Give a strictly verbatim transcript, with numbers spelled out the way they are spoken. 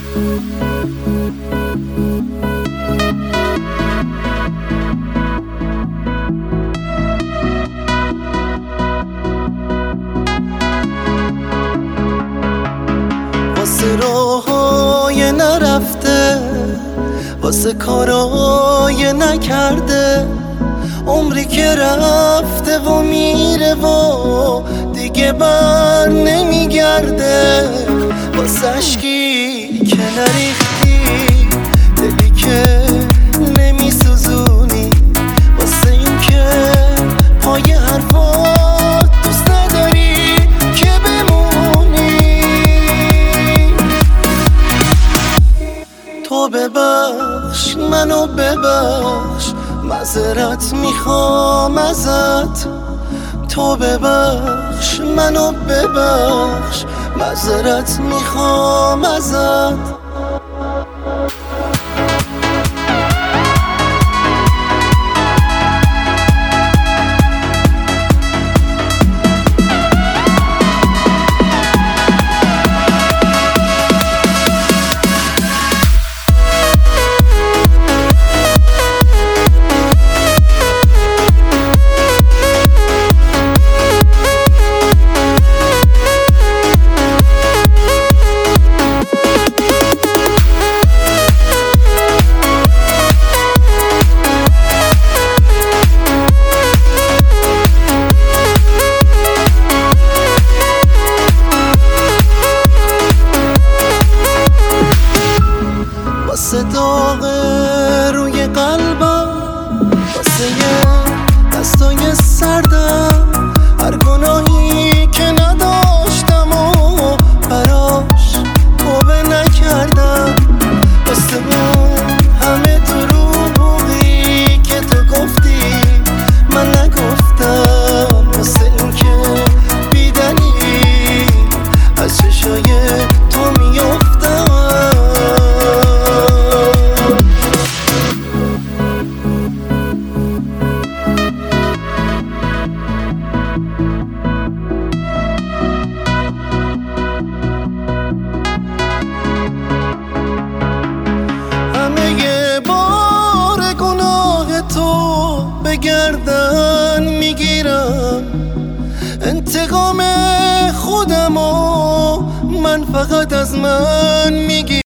واسه راههای نرفته، واسه کارهای نکرده، عمری که رفته و میره و دیگه بر نمیگرده. واسه عشقی که نریختی، دلی که نمیسوزونی، واسه این که پای حرفات دوست نداری که بمونی. تو ببخش منو ببخش، معذرت میخوام ازت. تو ببخش منو ببخش، معذرت میخوام ازت. واسه داغ روی قلبم، واسه یه دستای سردم، هر گناهی که نداشتم و براش توبه نکردم. واسه اون همه دروغی که تو گفتی من نگفتم، واسه این که بیدلیل از چشای تو میافتم. گردن میگیرم انتقام خودمو، من فقط از من میگیرم.